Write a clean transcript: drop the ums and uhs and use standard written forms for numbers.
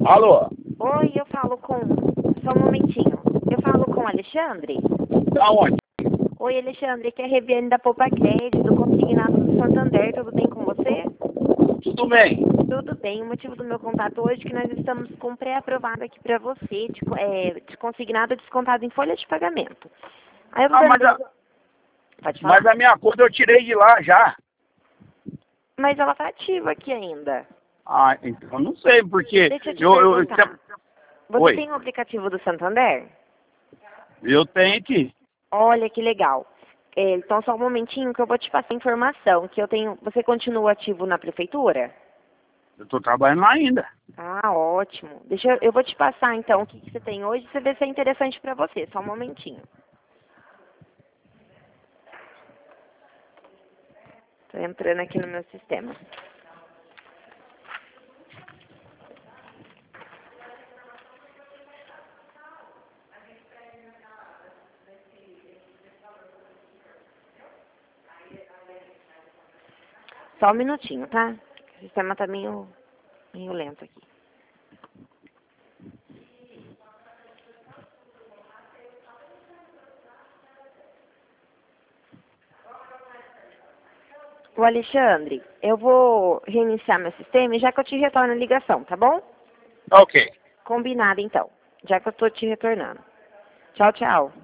Alô? Oi, eu falo com... Só um momentinho. Eu falo com o Alexandre? Da onde? Oi, Alexandre, aqui é a Reviane da Poupa Crédito, do Consignado do Santander. Tudo bem com você? Tudo bem. Tudo bem. O motivo do meu contato hoje é que nós estamos com pré-aprovado aqui para você, de consignado descontado em folha de pagamento. Aí eu tô Ah, dando... Pode falar. mas a minha conta eu tirei de lá já. Mas ela tá ativa aqui ainda. Ah, então eu não sei, porque Deixa eu te perguntar. Você Oi, tem o aplicativo do Santander? eu tenho aqui. Olha que legal. Então, só um momentinho que eu vou te passar a informação que eu tenho. Você continua ativo na prefeitura? Eu tô trabalhando lá ainda. Ah, ótimo. Eu vou te passar então o que você tem hoje, você vê se é interessante para você. Só um momentinho. Tô entrando aqui no meu sistema. Só um minutinho, tá? O sistema tá meio lento aqui. O Alexandre, eu vou reiniciar meu sistema e já que eu te retorno a ligação, tá bom? Ok. Combinado então, já que eu tô te retornando. Tchau, tchau.